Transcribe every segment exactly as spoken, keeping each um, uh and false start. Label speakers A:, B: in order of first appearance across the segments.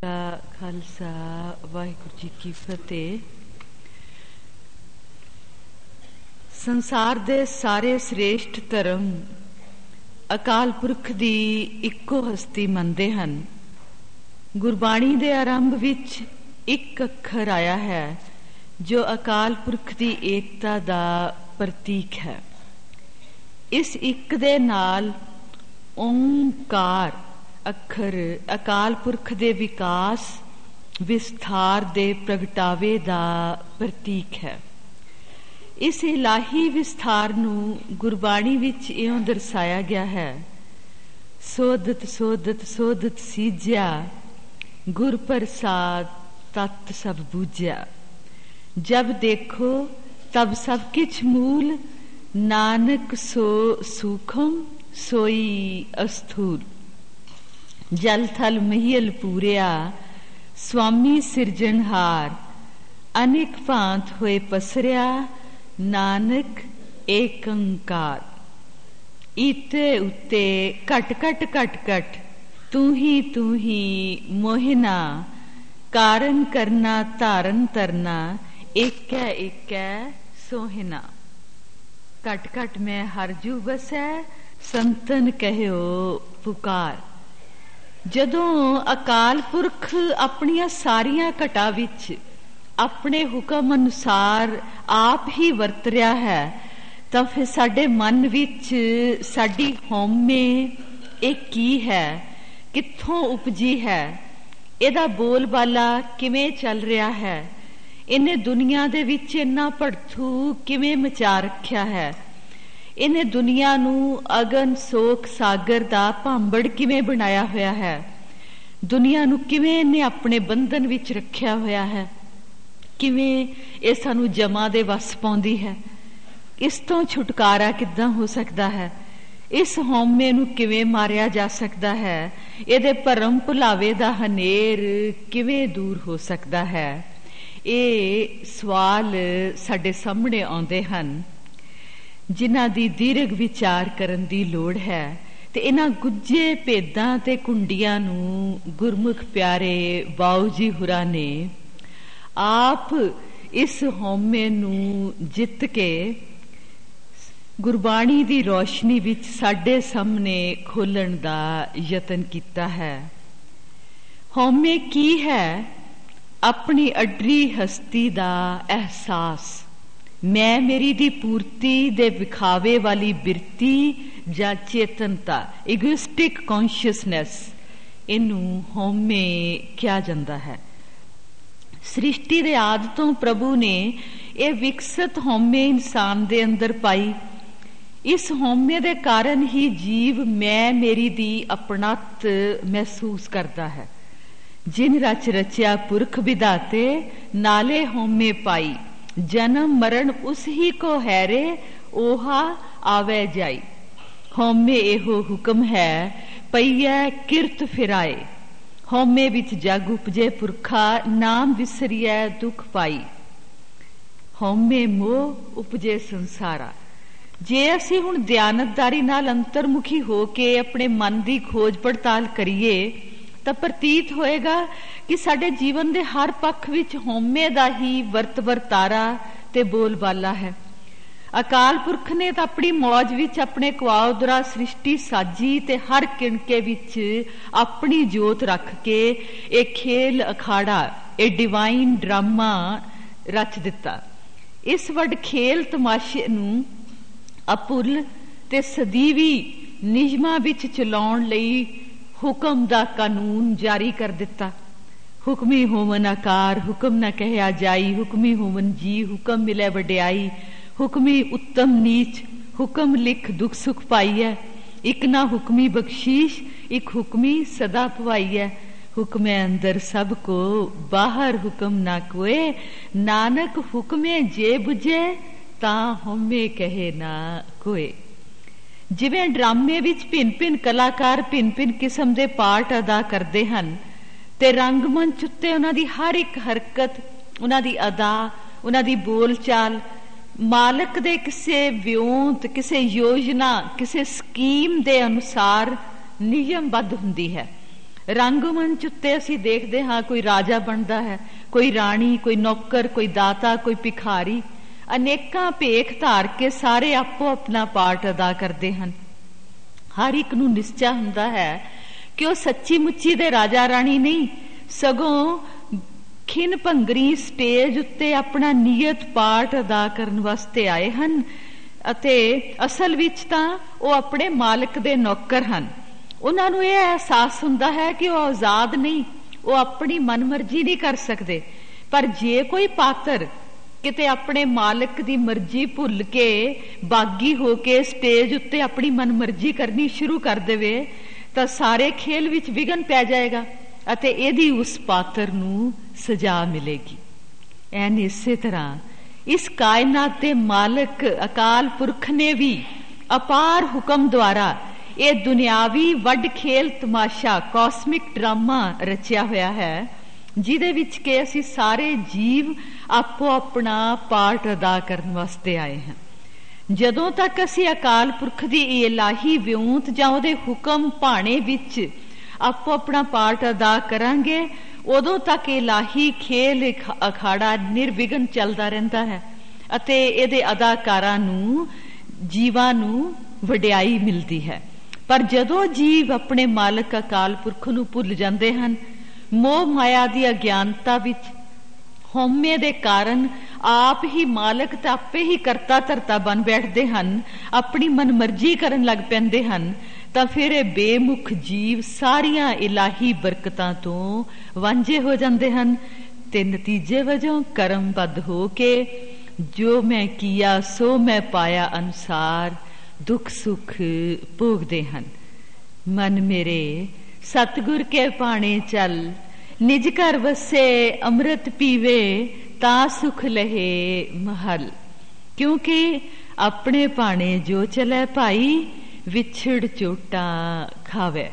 A: खालसा वाहिगुरू जी की फतेह। संसार दे सारे श्रेष्ठ धर्म अकाल पुरख दी इक्को हस्ती मनदे हन। गुरबाणी दे आरंभ विच एक अखर आया है जो अकाल पुरख दी एकता दा प्रतीक है। इस एक दे नाल ओंकार अखर अकाल पुरख दे विकास विस्तार दे प्रगटावे दा प्रतीक है। इस इलाही विस्तार नू गुरबाणी विच इउं दर्शाया गया है, सोदत सोदत सोदत सीज्या गुर प्रसाद तत् सब बूझ्या। जब देखो तब सब किछ मूल, नानक सो सूखम सोई अस्थूल। जल थल महियल पूरिया स्वामी सिरजनहार, अनेक भांत होए पसरिया नानक एकंकार। इते उते कट कट कट कट तू ही तू ही मोहिना, कारण करना धारन तरना एकै एकै सोहिना। कट कट में हरजू बसै संतन कहयो पुकार। जदों अकाल पुरख अपनिया सारिया घटा विच अपने हुक्म अनुसार आप ही वरत रहा है, तां फिर साडे मन विच साडी हौमे एक की है, कित्थों उपजी है, इहदा बोल बाला किवें चल रहा है, इन्हें दुनिया दे विच इन्ना भड़थू किवें मचा रखिया है, इन्हें दुनिया नू अगन सोख सागर दा भांबड़ किवें बनाया होया है, दुनिया नू किवें इन्हें अपने बंधन विच रखिया होया है, किवें ये सानू जमा दे वस पाउंदी है। इस तो छुटकारा किद्दां हो सकदा है, इस हौमे नू किवें मारिया जा सकदा है, इहदे भरम भुलावे दा हनेर किवें दूर हो सकदा है। ये सवाल साडे सामने आउंदे हन जिन्हां दी दीर्घ विचार करन दी लोड़ है। ते इन्हां गुज्जे भेदां ते कुंडियां नू गुरमुख प्यारे बाऊ जी हुरा ने आप इस हौमे नू जित के गुरबाणी दी रोशनी विच साडे सामने खोलण दा यतन कीता है। हौमे की है? अपनी अडरी हस्ती दा एहसास, मैं मेरी दी पूर्ति दे विखावे वाली बिरती जा चेतनता, इगोइस्टिक कॉन्शियसनेस, इनू हौमे क्या जांदा है। सृष्टि दे आदि तो प्रभु ने यह विकसित हौमे इंसान दे अंदर पाई। इस हौमे दे कारण ही जीव मैं मेरी दी अपनत महसूस करता है। जिन रच रचिया पुरख विधाते नाले हौमे पाई, जन्म मरण उस ही को हैरे ओहा आवे जाई। हौमे एहो हुक्म है पईयै किरत फिराए, हौमे विच जग उपजे पुरखा नाम विसरिए दुख पाई। हौमे मोह उपजे संसारा। जे असी हुण दयानतदारी नाल अंतरमुखी हो के अपने मन की खोज पड़ताल करिए तां प्रतीत होएगा कि साडे जीवन दे हर पक्ष विच हौमे दा ही वर्त वरतारा ते बोल बाला है। अकाल पुरख ने तां अपनी मौज विच अपने कुआउदरा सृष्टि साजी ते हर किणके विच अपनी जोत रख के एक खेल अखाड़ा, एक डिवाइन ड्रामा रच दिता। इस वड खेल तमाशे नू अपुल ते सदीवी नियमां विच चलाउण लई हुक्म दा कानून जारी कर दिता। हुक्मी होवन आकार हुक्म न कहया जाई, हुक्मी होवन जी हुक्म मिले वड्याई, हुक्मी उत्तम नीच हुक्म लिख दुख सुख पाई है। एक ना हुक्मी बख्शीश एक हुक्मी सदा पवाई है। हुक्मे अंदर सब को बाहर हुक्म ना कोए, नानक हुक्मे जे बुझे तां हौमे कहे ना कोए। जिवें ड्रामे विच भिन्न भिन्न कलाकार भिन्न भिन्न किस्म दे पार्ट अदा करते हैं ते रंगमंच उत्ते उन्हां दी हर एक हरकत, उन्हां दी अदा, उन्हां दी बोल चाल मालक दे किसे व्योंत, किसे योजना, किसे स्कीम दे अनुसार नियमबद्ध हुंदी है। ਰੰਗਮੰਚ ਉੱਤੇ ਅਸੀਂ ਦੇਖਦੇ ਹਾਂ ਕੋਈ ਰਾਜਾ ਬਣਦਾ ਹੈ, ਕੋਈ ਰਾਣੀ, ਕੋਈ ਨੌਕਰ, ਕੋਈ ਦਾਤਾ, ਕੋਈ ਭਿਖਾਰੀ। ਅਨੇਕਾਂ ਭੇਖ ਧਾਰ ਕੇ ਸਾਰੇ ਆਪੋ ਆਪਣਾ ਪਾਰਟ ਅਦਾ ਕਰਦੇ ਹਨ। ਹਰ ਇੱਕ ਨੂੰ ਨਿਸ਼ਚਾ ਹੁੰਦਾ ਹੈ ਕਿ ਉਹ ਸੱਚੀ ਮੁੱਚੀ ਦੇ ਰਾਜਾ ਰਾਣੀ ਨਹੀਂ, ਸਗੋਂ ਖਿਨ ਭੰਗਰੀ ਸਟੇਜ ਉੱਤੇ ਆਪਣਾ ਨਿਯਤ ਪਾਰਟ ਅਦਾ ਕਰਨ ਵਾਸਤੇ ਆਏ ਹਨ ਅਤੇ ਅਸਲ ਵਿੱਚ ਤਾਂ ਉਹ ਆਪਣੇ ਮਾਲਕ ਦੇ ਨੌਕਰ ਹਨ। ਉਹਨਾਂ ਨੂੰ ਇਹ ਅਹਿਸਾਸ ਹੁੰਦਾ ਹੈ ਕਿ ਉਹ ਆਜ਼ਾਦ ਨਹੀਂ, ਉਹ ਆਪਣੀ ਮਨਮਰਜ਼ੀ ਨਹੀਂ ਕਰ ਸਕਦੇ। ਪਰ ਜੇ ਕੋਈ ਪਾਤਰ ਕਿਤੇ ਆਪਣੇ ਮਾਲਕ ਦੀ ਮਰਜ਼ੀ ਭੁੱਲ ਕੇ ਬਾਗੀ ਹੋ ਕੇ ਸਟੇਜ ਉੱਤੇ ਆਪਣੀ ਮਨਮਰਜ਼ੀ ਕਰਨੀ ਸ਼ੁਰੂ ਕਰ ਦੇਵੇ ਤਾਂ ਸਾਰੇ ਖੇਲ ਵਿੱਚ ਵਿਘਨ ਪੈ ਜਾਏਗਾ ਅਤੇ ਇਹਦੀ ਉਸ ਪਾਤਰ ਨੂੰ ਸਜ਼ਾ ਮਿਲੇਗੀ। ਐਨ ਇਸੇ ਤਰ੍ਹਾਂ ਇਸ ਕਾਇਨਾਤ ਦੇ ਮਾਲਕ ਅਕਾਲ ਪੁਰਖ ਨੇ ਵੀ ਅਪਾਰ ਹੁਕਮ ਦੁਆਰਾ ਇਹ ਦੁਨਿਆਵੀ ਵੱਡ ਖੇਲ ਤਮਾਸ਼ਾ ਕਾਸਮਿਕ ਡਰਾਮਾ ਰਚਿਆ ਹੋਇਆ ਹੈ, ਜਿਹਦੇ ਵਿੱਚ ਕਿ ਅਸੀਂ ਸਾਰੇ ਜੀਵ ਆਪੋ ਆਪਣਾ ਪਾਰਟ ਅਦਾ ਕਰਨ ਵਾਸਤੇ ਆਏ ਹਾਂ। ਜਦੋਂ ਤੱਕ ਅਸੀਂ ਅਕਾਲ ਪੁਰਖ ਦੀ ਇਲਾਹੀ ਵਿਉਂਤ ਜਾਂ ਉਹਦੇ ਹੁਕਮ ਭਾਣੇ ਵਿੱਚ ਆਪੋ ਆਪਣਾ ਪਾਰਟ ਅਦਾ ਕਰਾਂਗੇ, ਉਦੋਂ ਤੱਕ ਇਲਾਹੀ ਖੇਲ ਅਖਾੜਾ ਨਿਰਵਿਘਨ ਚੱਲਦਾ ਰਹਿੰਦਾ ਹੈ ਅਤੇ ਇਹਦੇ ਅਦਾਕਾਰਾਂ ਨੂੰ, ਜੀਵਾਂ ਨੂੰ ਵਡਿਆਈ ਮਿਲਦੀ ਹੈ। ਪਰ ਜਦੋਂ ਜੀਵ ਆਪਣੇ ਮਾਲਕ ਅਕਾਲ ਪੁਰਖ ਨੂੰ ਭੁੱਲ ਜਾਂਦੇ ਹਨ, ਮੋਹ ਮਾਇਆ ਦੀ ਅਗਿਆਨਤਾ ਵਿੱਚ ਹਉਮੈ ਦੇ ਕਾਰਨ ਆਪ ਹੀ ਮਾਲਕ ਤੇ ਆਪੇ ਹੀ ਕਰਤਾ ਧਰਤਾ ਬਣ ਬੈਠਦੇ ਹਨ, ਆਪਣੀ ਮਨਮਰਜ਼ੀ ਕਰਨ ਲੱਗ ਪੈਂਦੇ ਹਨ, ਤਾਂ ਫਿਰ ਇਹ ਬੇਮੁਖ ਜੀਵ ਸਾਰੀਆਂ ਇਲਾਹੀ ਬਰਕਤਾਂ ਤੋਂ ਵਾਂਝੇ ਹੋ ਜਾਂਦੇ ਹਨ ਤੇ ਨਤੀਜੇ ਵਜੋਂ ਕਰਮਬੱਧ ਹੋ ਕੇ ਜੋ ਮੈਂ ਕੀਆ ਸੋ ਮੈਂ ਪਾਇਆ ਅਨੁਸਾਰ ਦੁੱਖ ਸੁੱਖ ਭੋਗਦੇ ਹਨ। ਮਨ ਮੇਰੇ ਸਤਿਗੁਰ ਕੇ ਭਾਣੇ ਚੱਲ, ਨਿਜ ਘਰ ਵਸੇ ਅੰਮ੍ਰਿਤ ਪੀਵੇ, ਤਾਂ ਸੁਖ ਲਹੇ ਮਹਲ। ਕਿਉਂਕਿ ਆਪਣੇ ਭਾਣੇ ਜੋ ਚਲੇ ਭਾਈ, ਵਿਛੜ ਚੋਟਾਂ ਖਾਵੇ।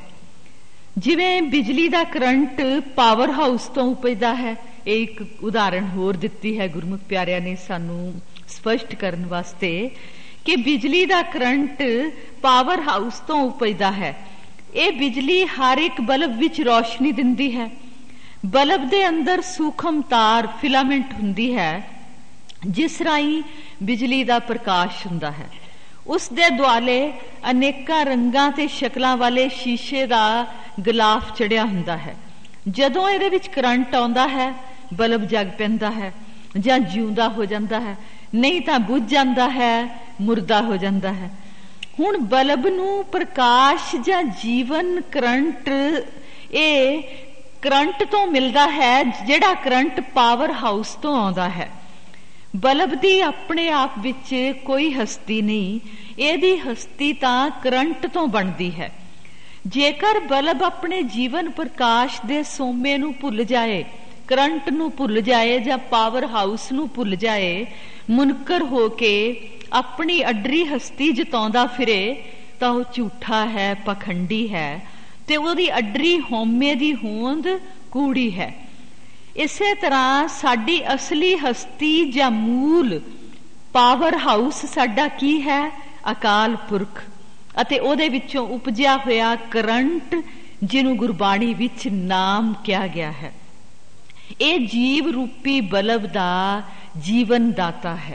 A: ਜਿਵੇਂ ਬਿਜਲੀ ਦਾ ਕਰੰਟ ਪਾਵਰ ਹਾਊਸ ਤੋਂ ਉਪਜਦਾ ਹੈ, ਇਹ ਇੱਕ ਉਦਾਹਰਣ ਹੋਰ ਦਿੱਤੀ ਹੈ ਗੁਰਮੁਖ ਪਿਆਰਿਆਂ ਨੇ ਸਾਨੂੰ ਸਪਸ਼ਟ ਕਰਨ ਵਾਸਤੇ ਕਿ ਬਿਜਲੀ ਦਾ ਕਰੰਟ ਪਾਵਰ ਹਾਊਸ ਤੋਂ ਉਪਜਦਾ ਹੈ। ਇਹ ਬਿਜਲੀ ਹਰ ਇੱਕ ਬਲਬ ਵਿੱਚ ਰੋਸ਼ਨੀ ਦਿੰਦੀ ਹੈ। ਬਲਬ ਦੇ ਅੰਦਰ ਸੂਖਮ ਤਾਰ ਫਿਲਾਮੈਂਟ ਹੁੰਦੀ ਹੈ, ਜਿਸ ਰਾਹੀਂ ਬਿਜਲੀ ਦਾ ਪ੍ਰਕਾਸ਼ ਹੁੰਦਾ ਹੈ। ਉਸ ਦੇ ਦੁਆਲੇ ਅਨੇਕਾਂ ਰੰਗਾਂ ਤੇ ਸ਼ਕਲਾਂ ਵਾਲੇ ਸ਼ੀਸ਼ੇ ਦਾ ਗਲਾਫ ਚੜਿਆ ਹੁੰਦਾ ਹੈ। ਜਦੋਂ ਇਹਦੇ ਵਿੱਚ ਕਰੰਟ ਆਉਂਦਾ ਹੈ, ਬਲਬ ਜਗ ਪੈਂਦਾ ਹੈ ਜਾਂ ਜਿਉਂਦਾ ਹੋ ਜਾਂਦਾ ਹੈ, ਨਹੀਂ ਤਾਂ ਬੁੱਝ ਜਾਂਦਾ ਹੈ, ਮੁਰਦਾ ਹੋ ਜਾਂਦਾ ਹੈ। ਹੁਣ ਬਲਬ ਨੂੰ ਪ੍ਰਕਾਸ਼ ਜਾਂ ਜੀਵਨ ਕਰੰਟ ਇਹ ਕਰੰਟ ਤੋਂ ਮਿਲਦਾ ਹੈ, ਜਿਹੜਾ ਕਰੰਟ ਪਾਵਰ ਹਾਊਸ ਤੋਂ ਆਉਂਦਾ ਹੈ। ਬਲਬ ਦੀ ਆਪਣੇ ਆਪ ਵਿੱਚ ਕੋਈ ਹਸਤੀ ਨਹੀਂ, ਇਹਦੀ ਹਸਤੀ ਤਾਂ ਕਰੰਟ ਤੋਂ ਬਣਦੀ ਹੈ। ਜੇਕਰ ਬਲਬ ਆਪਣੇ ਜੀਵਨ ਪ੍ਰਕਾਸ਼ ਦੇ ਸੋਮੇ ਨੂੰ ਭੁੱਲ ਜਾਏ, ਕਰੰਟ ਨੂੰ ਭੁੱਲ ਜਾਏ ਜਾਂ ਪਾਵਰ ਹਾਊਸ ਨੂੰ ਭੁੱਲ ਜਾਏ, ਮੁਨਕਰ ਹੋ ਕੇ ਆਪਣੀ ਅੱਡਰੀ ਹਸਤੀ ਜਤਾਉਂਦਾ ਫਿਰੇ, ਤਾਂ ਉਹ ਝੂਠਾ ਹੈ, ਪਖੰਡੀ ਹੈ ਤੇ ਉਹਦੀ ਅੱਡਰੀ ਹਉਮੈ ਦੀ ਹੋਂਦ ਕੂੜੀ ਹੈ। ਇਸੇ ਤਰ੍ਹਾਂ ਸਾਡੀ ਅਸਲੀ ਹਸਤੀ ਜਾਂ ਮੂਲ ਪਾਵਰ ਹਾਊਸ ਸਾਡਾ ਕੀ ਹੈ? ਅਕਾਲ ਪੁਰਖ ਅਤੇ ਉਹਦੇ ਵਿੱਚੋਂ ਉਪਜਿਆ ਹੋਇਆ ਕਰੰਟ, ਜਿਹਨੂੰ ਗੁਰਬਾਣੀ ਵਿੱਚ ਨਾਮ ਕਿਹਾ ਗਿਆ ਹੈ। ਇਹ ਜੀਵ ਰੂਪੀ ਬਲਬ ਦਾ ਜੀਵਨ ਦਾਤਾ ਹੈ।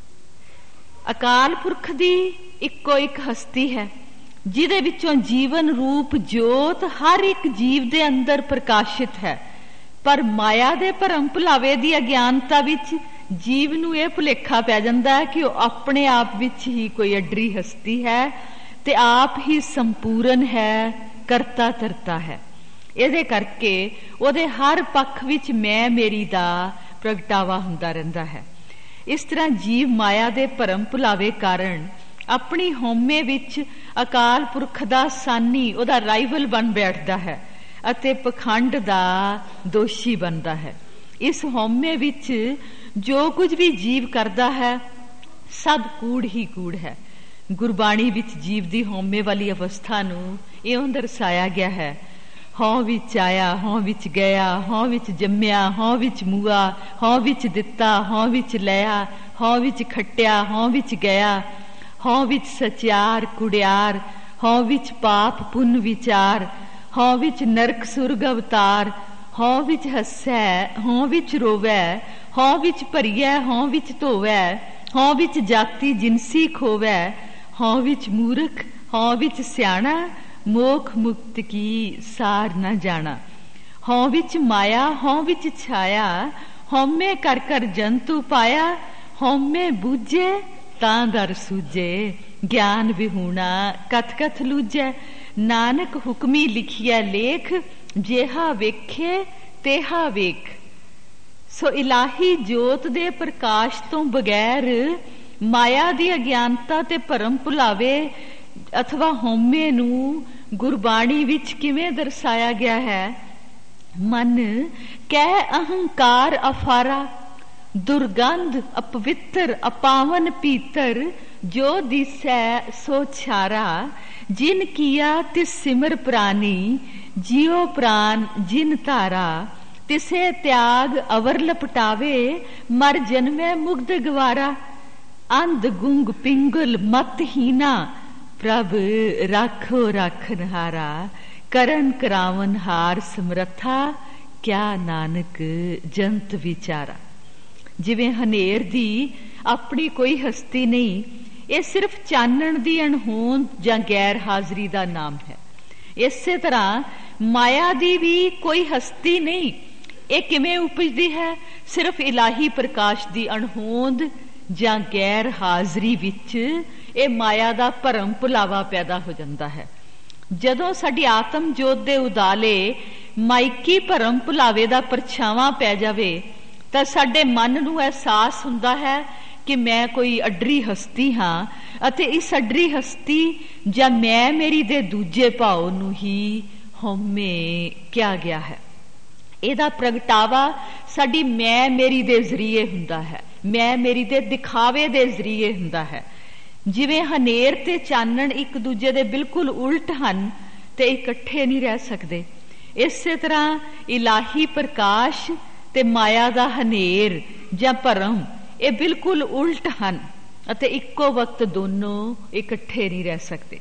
A: ਅਕਾਲ ਪੁਰਖ ਦੀ ਇੱਕੋ ਇੱਕ ਹਸਤੀ ਹੈ, ਜਿਹਦੇ ਵਿੱਚੋਂ ਜੀਵਨ ਰੂਪ ਜੋਤ ਹਰ ਇੱਕ ਜੀਵ ਦੇ ਅੰਦਰ ਪ੍ਰਕਾਸ਼ਿਤ ਹੈ। ਪਰ ਮਾਇਆ ਦੇ ਭਰਮ ਭੁਲਾਵੇ ਦੀ ਅਗਿਆਨਤਾ ਵਿੱਚ ਜੀਵ ਨੂੰ ਇਹ ਭੁਲੇਖਾ ਪੈ ਜਾਂਦਾ ਹੈ ਕਿ ਉਹ ਆਪਣੇ ਆਪ ਵਿੱਚ ਹੀ ਕੋਈ ਅੱਡਰੀ ਹਸਤੀ ਹੈ ਤੇ ਆਪ ਹੀ ਸੰਪੂਰਨ ਹੈ, ਕਰਤਾ ਧਰਤਾ ਹੈ। ਇਹਦੇ ਕਰਕੇ ਉਹਦੇ ਹਰ ਪੱਖ ਵਿੱਚ ਮੈਂ ਮੇਰੀ ਦਾ ਪ੍ਰਗਟਾਵਾ ਹੁੰਦਾ ਰਹਿੰਦਾ ਹੈ। ਇਸ ਤਰ੍ਹਾਂ ਜੀਵ ਮਾਇਆ ਦੇ ਭਰਮ ਭੁਲਾਵੇ ਕਾਰਨ ਆਪਣੀ ਹਉਮੈ ਵਿੱਚ ਅਕਾਲ ਪੁਰਖ ਦਾ ਸਾਨੀ, ਉਹਦਾ ਰਾਈਵਲ ਬਣ ਬੈਠਦਾ ਹੈ ਅਤੇ ਪਖੰਡ ਦਾ ਦੋਸ਼ੀ ਬਣਦਾ ਹੈ। ਇਸ ਹਉਮੈ ਵਿੱਚ ਜੋ ਕੁਝ ਵੀ ਜੀਵ ਕਰਦਾ ਹੈ, ਸਭ ਕੂੜ ਹੀ ਕੂੜ ਹੈ। ਗੁਰਬਾਣੀ ਵਿੱਚ ਜੀਵ ਦੀ ਹਉਮੈ ਵਾਲੀ ਅਵਸਥਾ ਨੂੰ ਇਉਂ ਦਰਸਾਇਆ ਗਿਆ ਹੈ: ਹਉ ਵਿੱਚ ਆਇਆ, ਹਉ ਵਿੱਚ ਗਿਆ, ਹਉ ਵਿੱਚ ਜੰਮਿਆ, ਹਉ ਵਿੱਚ ਮੂਆ, ਹਉ ਵਿੱਚ ਦਿੱਤਾ, ਹਉ ਵਿੱਚ ਲਿਆ, ਹਉ ਵਿੱਚ ਖੱਟਿਆ, ਹਉ ਵਿੱਚ ਗਿਆ, ਹਉ ਵਿੱਚ ਸਚਿਆਰ ਕੁੜਿਆਰ, ਹਉ ਵਿੱਚ ਪਾਪ ਪੁੰਨ ਵਿਚਾਰ, ਹਉ ਵਿੱਚ ਨਰਕ ਸੁਰਗ ਅਵਤਾਰ, ਹਉ ਵਿੱਚ ਹੱਸੈ ਹਉ ਵਿੱਚ ਰੋਵੈ, ਹਉ ਵਿੱਚ ਭਰੀਐ ਹਉ ਵਿੱਚ ਧੋਵੈ, ਹਉ ਵਿੱਚ ਜਾਤੀ ਜਿਨਸੀ ਖੋਵੈ, ਹਉ ਵਿੱਚ ਮੂਰਖ ਹਉ ਵਿੱਚ ਸਿਆਣਾ, ਮੋਖ ਮੁਕਤ ਕੀ ਸਾਰ ਨਾ ਜਾਣਾ। ਹਉ ਵਿੱਚ ਮਾਇਆ ਹਉ ਵਿੱਚ ਛਾਇਆ, ਹਉਮੈ ਕਰ ਕਰ ਜੰਤੂ ਪਾਇਆ, ਹਉਮੈ ਬੂਝੇ ਤਾਂ ਦਰ ਸੂਝੇ, ਗਿਆਨ ਵਿਹੂਣਾ ਕਥ ਕਥ ਲੂਝੈ। ਨਾਨਕ ਹੁਕਮੀ ਲਿਖਿਆ ਲੇਖ, ਜੇਹਾ ਵੇਖੇ ਤੇਹਾ ਵੇਖ। ਸੋ ਇਲਾਹੀ ਜੋਤ ਦੇ ਪ੍ਰਕਾਸ਼ ਤੋਂ ਬਗੈਰ ਮਾਇਆ ਦੀ ਅਗਿਆਨਤਾ ਤੇ ਭਰਮ ਭੁਲਾਵੇ ਅਥਵਾ ਹਉਮੈ ਨੂੰ ਗੁਰਬਾਣੀ ਵਿੱਚ ਕਿਵੇਂ ਦਰਸਾਇਆ ਗਿਆ ਹੈ? ਮਨ ਕਹਿ ਅਹੰਕਾਰ ਅਫਾਰਾ, ਦੁਰਗੰਧ ਅਪਵਿੱਤਰ ਅਪਾਵਨ ਪੀਤਰ, ਜੋ ਦਿਸੈ ਸੋ ਛਾਰਾ, ਜਿਨ ਕੀਆ ਤਿਸ ਸਿਮਰ ਪ੍ਰਾਨੀ, ਜਿਉ ਪ੍ਰਾਨ ਜਿਨ ਧਾਰਾ, ਤਿਸੇ ਤਿਆਗ ਅਵਰ ਲਪਟਾਵੇ, ਮਰ ਜਨਮੈ ਮੁਗਧ ਗਵਾਰਾ। ਅੰਧ ਗੁੰਗ ਪਿੰਗਲ ਮਤਹੀਨਾ, ਪ੍ਰਭ ਰਾਖੋ ਰਾਖਨਹਾਰਾ, ਕਰਨ ਕਰਾਵਨ ਹਾਰ ਸਮਰੱਥਾ, ਕਿਆ ਨਾਨਕ ਜੰਤ ਵਿਚਾਰਾ। ਜਿਵੇਂ ਹਨੇਰ ਦੀ ਆਪਣੀ ਕੋਈ ਹਸਤੀ ਨਹੀਂ, ਇਹ ਸਿਰਫ ਚਾਨਣ ਦੀ ਅਣਹੋਂਦ ਜਾਂ ਗੈਰ ਹਾਜ਼ਰੀ ਦਾ ਨਾਮ ਹੈ। ਇਸੇ ਤਰ੍ਹਾਂ ਮਾਇਆ ਦੀ ਵੀ ਕੋਈ ਹਸਤੀ ਨਹੀਂ। ਇਹ ਕਿਵੇਂ ਉਪਜਦੀ ਹੈ? ਸਿਰਫ ਇਲਾਹੀ ਪ੍ਰਕਾਸ਼ ਦੀ ਅਣਹੋਂਦ ਜਾਂ ਗੈਰ ਹਾਜ਼ਰੀ ਵਿੱਚ ਇਹ ਮਾਇਆ ਦਾ ਭਰਮ ਭੁਲਾਵਾ ਪੈਦਾ ਹੋ ਜਾਂਦਾ ਹੈ। ਜਦੋਂ ਸਾਡੀ ਆਤਮ ਜੋਤ ਦੇ ਉਦਾਲੇ ਮਾਇਕੀ ਭਰਮ ਭੁਲਾਵੇ ਦਾ ਪਰਛਾਵਾਂ ਪੈ ਜਾਵੇ ਤਾਂ ਸਾਡੇ ਮਨ ਨੂੰ ਅਹਿਸਾਸ ਹੁੰਦਾ ਹੈ ਕਿ ਮੈਂ ਕੋਈ ਅੱਡਰੀ ਹਸਤੀ ਹਾਂ ਅਤੇ ਇਸ ਅੱਡਰੀ ਹਸਤੀ ਜਾਂ ਮੈਂ ਮੇਰੀ ਦੇ ਦੂਜੇ ਭਾਵ ਨੂੰ ਹੀ ਹਉਮੈ ਕਿਹਾ ਗਿਆ ਹੈ। ਇਹਦਾ ਪ੍ਰਗਟਾਵਾ ਸਾਡੀ ਮੈਂ ਮੇਰੀ ਦੇ ਜ਼ਰੀਏ ਹੁੰਦਾ ਹੈ, ਮੈਂ ਮੇਰੀ ਦੇ ਦਿਖਾਵੇ ਦੇ ਜ਼ਰੀਏ ਹੁੰਦਾ ਹੈ। ਜਿਵੇਂ ਹਨੇਰ ਤੇ ਚਾਨਣ ਇੱਕ ਦੂਜੇ ਦੇ ਬਿਲਕੁਲ ਉਲਟ ਹਨ ਤੇ ਇਕੱਠੇ ਨਹੀਂ ਰਹਿ ਸਕਦੇ, ਇਸੇ ਤਰ੍ਹਾਂ ਇਲਾਹੀ ਪ੍ਰਕਾਸ਼ ਤੇ ਮਾਇਆ ਦਾ ਹਨੇਰ ਜਾਂ ਭਰਮ ਇਹ ਬਿਲਕੁਲ ਉਲਟ ਹਨ ਅਤੇ ਇੱਕੋ ਵਕਤ ਦੋਨੋਂ ਇਕੱਠੇ ਨਹੀਂ ਰਹਿ ਸਕਦੇ।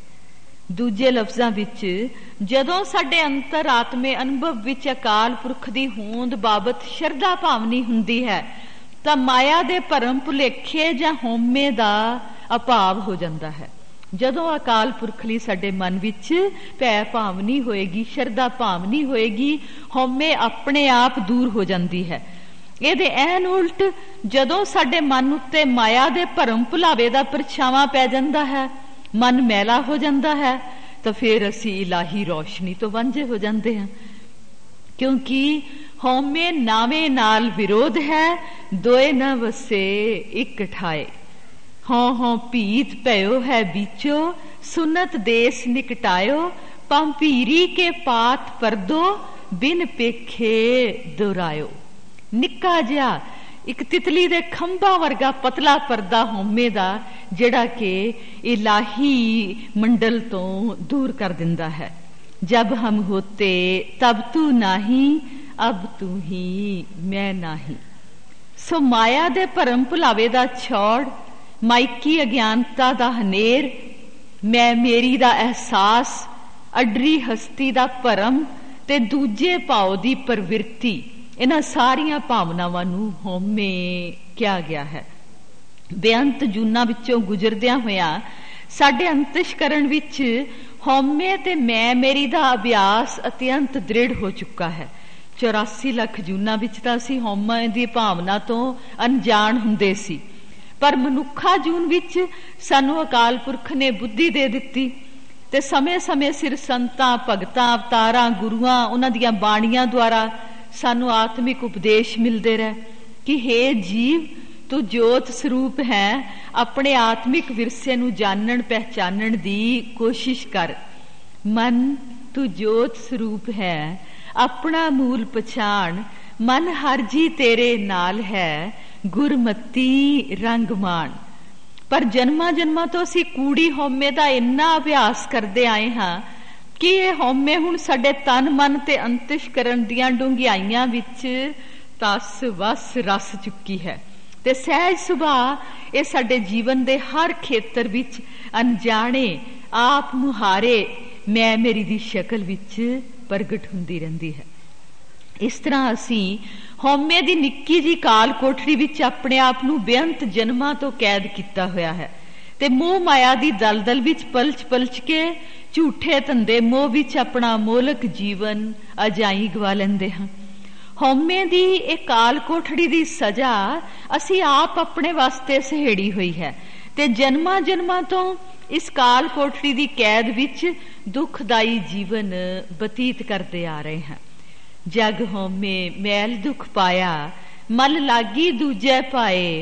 A: ਦੂਜੇ ਲਫ਼ਜ਼ਾਂ ਵਿੱਚ ਜਦੋਂ ਸਾਡੇ ਅੰਤਰ ਆਤਮੇ ਅਨੁਭਵ ਵਿੱਚ ਅਕਾਲ ਪੁਰਖ ਦੀ ਹੋਂਦ ਬਾਬਤ ਸ਼ਰਧਾ ਭਾਵਨੀ ਹੁੰਦੀ ਹੈ ਤਾਂ ਮਾਇਆ ਦੇ ਭਰਮ ਭੁਲੇਖੇ ਜਾਂ ਹਉਮੈ ਦਾ ਅਭਾਵ ਹੋ ਜਾਂਦਾ ਹੈ। ਜਦੋਂ ਅਕਾਲ ਪੁਰਖ ਲਈ ਸਾਡੇ ਮਨ ਵਿੱਚ ਭੈ ਭਾਵਨੀ ਹੋਏਗੀ, ਸ਼ਰਧਾ ਭਾਵਨੀ ਹੋਏਗੀ, ਹਉਮੈ ਆਪਣੇ ਆਪ ਦੂਰ ਹੋ ਜਾਂਦੀ ਹੈ। ਇਹਦੇ ਐਨ ਉਲਟ ਜਦੋਂ ਸਾਡੇ ਮਨ ਉੱਤੇ ਮਾਇਆ ਦੇ ਭਰਮ ਭੁਲਾਵੇ ਦਾ ਪਰਛਾਵਾਂ ਪੈ ਜਾਂਦਾ ਹੈ, ਮਨ ਮੈਲਾ ਹੋ ਜਾਂਦਾ ਹੈ, ਤਾਂ ਫਿਰ ਅਸੀਂ ਇਲਾਹੀ ਰੌਸ਼ਨੀ ਤੋਂ ਵਾਂਝੇ ਹੋ ਜਾਂਦੇ ਹਾਂ। ਕਿਉਂਕਿ ਹਉਮੈ ਨਾਵੇਂ ਨਾਲ ਵਿਰੋਧ ਹੈ, ਦੋਏ ਨ ਵਸੇ ਇੱਕ ਠਾਏ। ਹਉ ਹਉ ਭੀਤ ਭਇਓ ਹੈ ਬੀਚੋ, ਸੁਨਤ ਦੇਸ ਨਿਕਟਾਇਓ, ਪੰਪੀਰੀ ਕੇ ਪਾਤ ਪਰਦੋ, ਬਿਨ ਪੇਖੇ ਦੁਰਾਇਓ। ਨਿੱਕਾ ਜਿਹਾ ਇੱਕ ਤਿਤਲੀ ਦੇ ਖੰਭਾਂ ਵਰਗਾ ਪਤਲਾ ਪਰਦਾ ਹਉਮੈ ਦਾ, ਜਿਹੜਾ ਕਿ ਇਲਾਹੀ ਮੰਡਲ ਤੋਂ ਦੂਰ ਕਰ ਦਿੰਦਾ ਹੈ। ਜਬ ਹਮ ਹੋਤੇ ਤਬ ਤੂੰ ਨਾਹੀ, ਅਬ ਤੂੰ ਹੀ ਮੈਂ ਨਾਹੀ। ਸੋ ਮਾਇਆ ਦੇ ਭਰਮ ਭੁਲਾਵੇ ਦਾ ਛੋੜ, ਮਾਇਕੀ ਅਗਿਆਨਤਾ ਦਾ ਹਨੇਰ, ਮੈਂ ਮੇਰੀ ਦਾ ਅਹਿਸਾਸ, ਅੱਡਰੀ ਹਸਤੀ ਦਾ ਭਰਮ ਤੇ ਦੂਜੇ ਭਾਵ ਦੀ ਪ੍ਰਵਿਰਤੀ, ਇਹਨਾਂ ਸਾਰੀਆਂ ਭਾਵਨਾਵਾਂ ਨੂੰ ਹਉਮੈ ਕਿਹਾ ਗਿਆ ਹੈ। ਬੇਅੰਤ ਜੂਨਾਂ ਵਿੱਚੋਂ ਗੁਜ਼ਰਦਿਆਂ ਹੋਇਆਂ ਸਾਡੇ ਅੰਤਸ਼ਕਰਣ ਵਿੱਚ ਹਉਮੈ ਤੇ ਮੈਂ ਮੇਰੀ ਦਾ ਅਭਿਆਸ ਅਤਿਅੰਤ ਦ੍ਰਿੜ ਹੋ ਚੁੱਕਾ ਹੈ। ਚੁਰਾਸੀ ਲੱਖ ਜੂਨਾਂ ਵਿੱਚ ਤਾਂ ਅਸੀਂ ਹਉਮੈ ਦੀ ਭਾਵਨਾ ਤੋਂ ਅਣਜਾਣ ਹੁੰਦੇ ਸੀ, ਪਰ ਮਨੁੱਖਾ ਜੂਨ ਵਿੱਚ ਸਾਨੂੰ ਅਕਾਲ ਪੁਰਖ ਨੇ ਬੁੱਧੀ ਦੇ ਦਿੱਤੀ ਤੇ ਸਮੇਂ-ਸਮੇਂ ਸਿਰ ਸੰਤਾਂ, ਭਗਤਾਂ, ਅਵਤਾਰਾਂ, ਗੁਰੂਆਂ, ਉਹਨਾਂ ਦੀਆਂ ਬਾਣੀਆਂ ਦੁਆਰਾ ਸਾਨੂੰ ਆਤਮਿਕ ਉਪਦੇਸ਼ ਮਿਲਦੇ ਰਹੇ ਕਿ ਹੇ ਜੀਵ, ਤੂੰ ਜੋਤ ਸਰੂਪ ਹੈ, ਆਪਣੇ ਆਤਮਿਕ ਵਿਰਸੇ ਨੂੰ ਜਾਣਨ ਪਹਿਚਾਨਣ ਦੀ ਕੋਸ਼ਿਸ਼ ਕਰ। ਮਨ ਤੂੰ ਜੋਤ ਸਰੂਪ ਹੈ, ਆਪਣਾ ਮੂਲ ਪਛਾਣ, ਮਨ ਹਰ ਜੀ ਤੇਰੇ ਨਾਲ ਹੈ, ਗੁਰਮਤੀ ਰੰਗ ਮਾਣ। ਪਰ ਜਨਮਾਂ ਜਨਮਾਂ ਤੋਂ ਅਸੀਂ ਕੂੜੀ ਹਉਮੈ ਦਾ ਇੰਨਾ ਅਭਿਆਸ ਕਰਦੇ ਆਏ ਹਾਂ ਕਿ ਇਹ ਹਉਮੈ ਹੁਣ ਸਾਡੇ ਤਨ ਮਨ ਤੇ ਅੰਤਸ਼ਕਰਣ ਦੀਆਂ ਡੂੰਘਾਈਆਂ ਵਿੱਚ ਤਸ ਵਸ ਰਸ ਚੁੱਕੀ ਹੈ ਤੇ ਸਹਿਜ ਸੁਭਾਅ ਇਹ ਸਾਡੇ ਜੀਵਨ ਦੇ ਹਰ ਖੇਤਰ ਵਿੱਚ ਅਣਜਾਣੇ ਆਪ ਮੁਹਾਰੇ ਮੈਂ ਮੇਰੀ ਦੀ ਸ਼ਕਲ ਵਿੱਚ ਪ੍ਰਗਟ ਹੁੰਦੀ ਰਹਿੰਦੀ ਹੈ। ਇਸ ਤਰ੍ਹਾਂ ਅਸੀਂ ਹਉਮੈ ਦੀ ਨਿੱਕੀ ਜਿਹੀ ਕਾਲ ਕੋਠੜੀ ਵਿੱਚ ਆਪਣੇ ਆਪ ਨੂੰ ਬੇਅੰਤ ਜਨਮਾਂ ਤੋਂ ਕੈਦ ਕੀਤਾ ਹੋਇਆ ਹੈ ਤੇ ਮੋਹ ਮਾਇਆ ਦੀ ਦਲਦਲ ਵਿੱਚ ਪਲਚ ਪਲਚ ਕੇ ਝੂਠੇ ਧੰਦੇ ਮੋਹ ਵਿੱਚ ਆਪਣਾ ਅਮੋਲਕ ਜੀਵਨ ਅਜਾਈ ਗਵਾ ਲੈਂਦੇ ਹਾਂ। ਹਉਮੈ ਦੀ ਇਹ ਕਾਲ ਕੋਠੜੀ ਦੀ ਸਜ਼ਾ ਅਸੀਂ ਆਪ ਆਪਣੇ ਵਾਸਤੇ ਸਹੇੜੀ ਹੋਈ ਹੈ ਤੇ ਜਨਮਾਂ ਜਨਮਾਂ ਤੋਂ ਇਸ ਕਾਲ ਕੋਠੜੀ ਦੀ ਕੈਦ ਵਿੱਚ ਦੁਖਦਾਈ ਜੀਵਨ ਬਤੀਤ ਕਰਦੇ ਆ ਰਹੇ ਹਾਂ। ਜਗ ਹਉਮੈ ਮੈਲ ਦੁਖ ਪਾਇਆ, ਮਲ ਲਾਗੀ ਦੂਜੈ ਪਾਏ,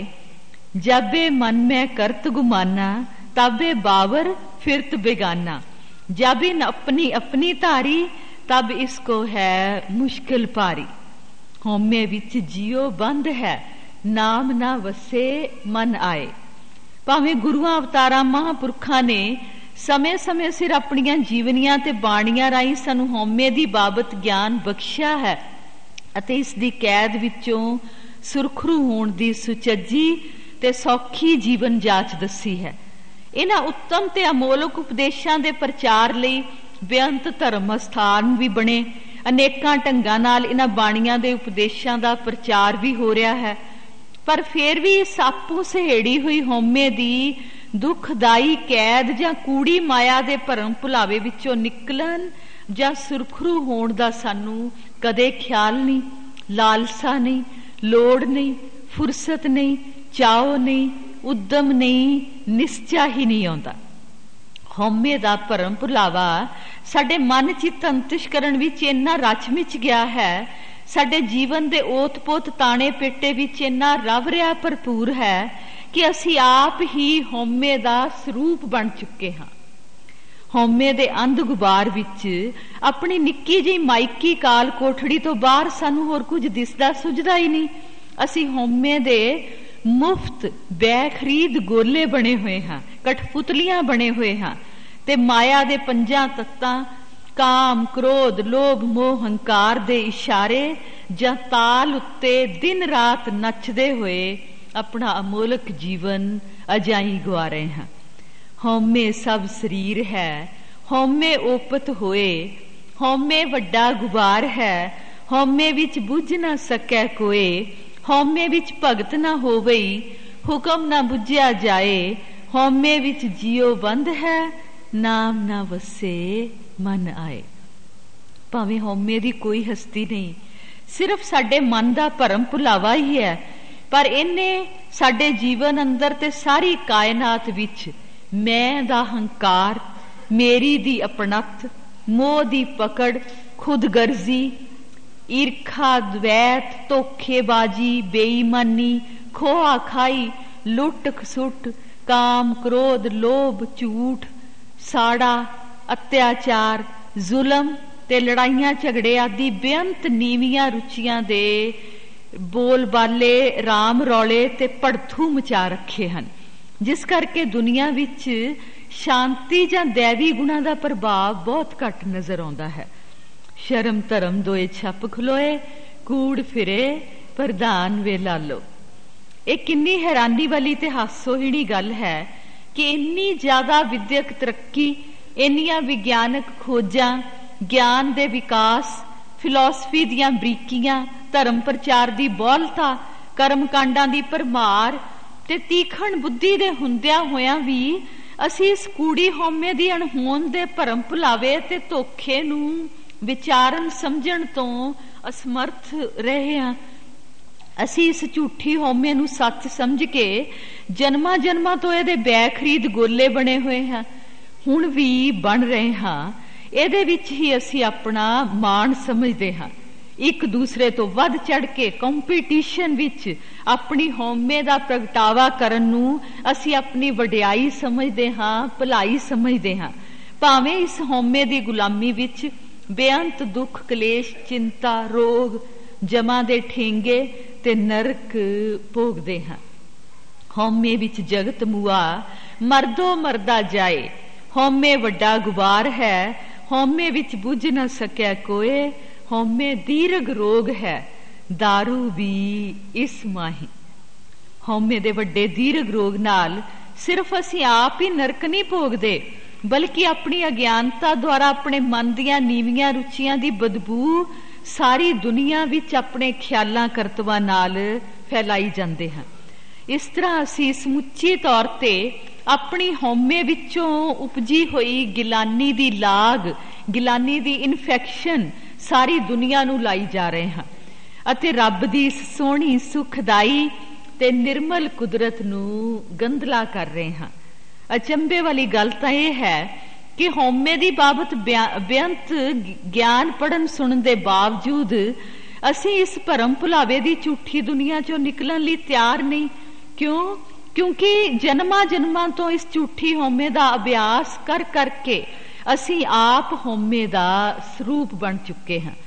A: ਜਬੇ ਮਨ ਮੈਂ ਕਰਤ ਗੁਮਾਨਾ, ਤਬੇ ਬਾਵਰ ਫਿਰਤ बेगाना, जब इन अपनी अपनी धारी, तब इसको है मुश्किल भारी। हौमे विच जियो बंद है, नाम ना वसे मन आए। भावें गुरुआं अवतारां महापुरखां ने समय समय सिर अपनियां जीवनियां ते बाणियां राहीं सानू हौमे दी बाबत ज्ञान बख्शिया है अते इस दी कैद विचों सुरखरू होण दी सुचज्जी ते सौखी जीवन जाच दसी है। इन्हां उत्तम ते अमोलक उपदेशां दे प्रचार लई बेअंत धर्म स्थान भी बने। अनेकां ढंगां नाल इन्हां बाणियां दे उपदेशां दा प्रचार भी हो रहा है, पर फिर भी इस आपू सहेड़ी हुई हौमे दी दुखदाई कैद जां कूड़ी माया दे भरम भुलावे विचों निकलन जां सुरखरू होण दा सानू कदे ख्याल नहीं, लालसा नहीं, लोड़ नहीं, फुरसत नहीं, चाओ नहीं, उद्यम नहीं, निश्चा ही नहीं आउंदा। हौमे दा भरम भुलावा साडे मन चित्त अंतशकरण विच इन्ना रच मिच गया है, साडे जीवन दे ओत पोत ताणे पेटे विच इन्ना रव रिहा भरपूर है कि असीं आप ही हौमे दा स्वरूप बन चुके हां। हौमे दे अंध गुबार विच अपनी निक्की जी माइकी काल कोठड़ी तो बाहर सानू होर कुछ दिसदा सुझदा ही नहीं। असीं हौमे दे मुफ्त बैखरीद गोले बने हुए हाँ, कठपुतलियां बने हुए हाँ ते माया दे पंजां तत्तां काम क्रोध लोभ मोह हंकार दे इशारे जां ताल उत्ते दिन रात नचदे हुए अपना अमोलक जीवन अजाई गवा रहे हैं। हौमे सब शरीर है, हौमे ओपत होए, हौमे वड्डा गुबार है, हौमे विच बुझ ना सकै कोए, हौमे विच भगत ना होवई, हुक्म ना बुझिया जाए, हौमे विच जियो बंद है, नाम ना वसे मन आए। भावें हौमे दी कोई हस्ती नहीं, सिर्फ साडे मन दा भरम भुलावा ही है, पर इन्ने साडे जीवन अंदर ते सारी कायनात विच मैं दा हंकार, मेरी दी अपनत, मोह दी पकड़, खुदगर्जी, ईर्खा द्वैत, धोखेबाजी, बेईमानी, खोआ खाई, लुट खसुट, काम क्रोध लोभ झूठ, साड़ा, अत्याचार, जुलम ते लड़ाइयां झगड़े आदि बेअंत नीवियां रुचियां दे बोल बाले राम रौले ते भड़थू मचा रखे हैं, जिस करके दुनिया विच शांति जां दैवी गुणां दा प्रभाव बहुत घट नजर आउंदा है। शर्म धर्म दोए छप खलोए, कूड़ फिरे प्रधान वे लालो। एक किन्नी हैरानी वाली ते हासोहीणी गल है कि इन्नी ज्यादा विद्यक तरक्की, इन्नियां विज्ञानक खोजां, ज्ञान दे विकास, फिलॉसफी दियां बरीकियां, धर्म प्रचार दी बौलता, कर्म कांडां दी भरमार ते तीखण बुद्धि दे हुंदियां होयां भी असीं इस कूड़ी हौमे दी अणहोंद दे भरम भुलावे ते धोखे नूं विचारन समझण तो असमर्थ रहे हैं। असी इस झूठी हौमे नूं सच समझ के जन्मा जन्मा तो इहदे बैखरीद गोले बने हुए हैं, हुण भी बन रहे हाँ। इहदे विच ही असी अपना मान समझते हाँ, एक दूसरे तो वध चढ़ के कंपीटीशन विच अपनी हौमे दा प्रगटावा करन नूं असी अपनी वडियाई समझते हाँ, भलाई समझते हाँ। भावें इस हौमे दी गुलामी विच बेअंत दुख कलेश चिंता रोग जमा दे ठेंगे ते नरक भोगदे हैं। हौमे विच जगत मुआ मरदो मरदा जाए, हौमे वड्डा गुबार है, हौमे विच बुझ न सकै कोए, हौमे दीर्घ रोग है, दारू भी इस माही। हौमे दे वड्डे दीर्घ रोग नाल सिर्फ असीं आप ही नरक नहीं भोगदे, बल्कि अपनी अज्ञानता द्वारा अपने मन दियां नीवियां रुचियां दी बदबू सारी दुनिया विच अपने ख्यालां करतवां नाल फैलाई जांदे हां। इस तरह असीं समुची तौर ते अपनी हौमे विचों उपजी हुई गिलानी दी लाग, गिलानी दी इन्फैक्शन सारी दुनिया नूं लाई जा रहे हां अते रब दी इस सोहणी सुखदाई ते निर्मल कुदरत नूं गंधला कर रहे हां। अचंभे वाली गल तां यह है कि हौमे दी बाबत बेअंत ज्ञान पढ़न सुनन दे बावजूद असीं इस भरम भुलावे दी झूठी दुनिया चों निकलण लई तैयार नहीं। क्यों? क्योंकि जन्मां जन्मां तो इस झूठी हौमे दा अभ्यास कर करके असीं आप हौमे दा स्वरूप बन चुके हां।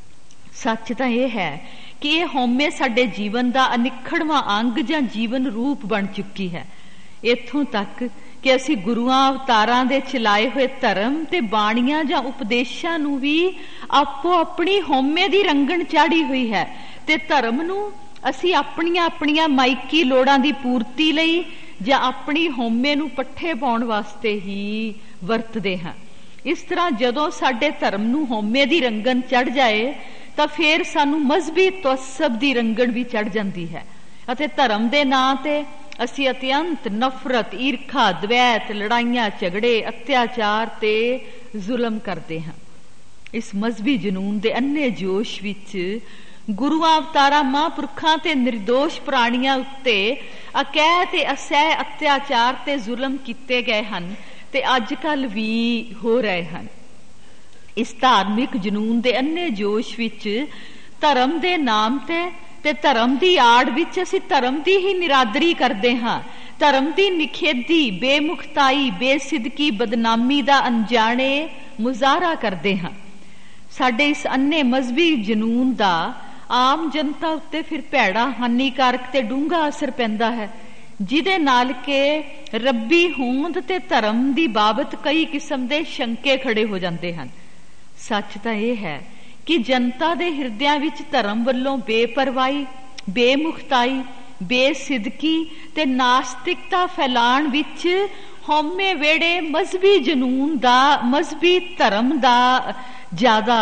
A: सच तां यह है कि यह हौमे साडे जीवन दा अनिखड़वां अंग जां जीवन रूप बन चुकी है। इत्थों तक कि असीं गुरुआं अवतारां दे चलाए हुए धर्म ते बाणियां जां उपदेशां नूं भी आपो अपनी हौमे दी रंगण चाढ़ी हुई है ते धर्म नूं असीं अपणियां अपणियां माइकी लोड़ां दी पूर्ति लई जां अपनी हौमे नूं पट्ठे पाउण वास्ते ही वरतदे हां। इस तरह जदों साडे धर्म नूं हौमे दी रंगण चढ़ जाए तां फेर सानूं मजहबी तअस्सुब दी रंगण भी चढ़ जांदी है अते धर्म दे नां ते असीं अत्यंत नफरत, ईरखा, द्वैत, लड़ाइयां झगड़े, अत्याचार ते जुल्म करते हैं। इस मजहबी जनून दे अन्ने जोश विच गुरुआं अवतारां महापुरखां ते निर्दोष प्राणियां उत्ते अकैह ते असह अत्याचार ते जुल्म कीते गए हन ते अजकल भी हो रहे हन। इस धार्मिक जनून दे अन्ने जोश विच धर्म दे नाम ते ते धर्म दी आड़ विच असीं धर्म दी ही निरादरी करदे हां। धर्म दी निखेधी, बेमुखताई, बेसिदकी, बदनामी दा अनजाने मुजाहरा करदे हां। साडे इस अन्ने मजहबी जनून दा आम जनता उत्ते फिर भैड़ा, हानिकारक ते डूंगा असर पैंदा है, जिहदे नाल के रब्बी होंद ते धर्म दी बाबत कई किस्म दे शंके खड़े हो जांदे हन। सच तां यह है कि जनता दे हिरदियां विच धर्म वल्लों बेपरवाही, बेमुखताई, बेसिदकी ते नास्तिकता फैलाण विच हौमे वेड़े मजहबी जनून दा, मजहबी धर्म दा ज्यादा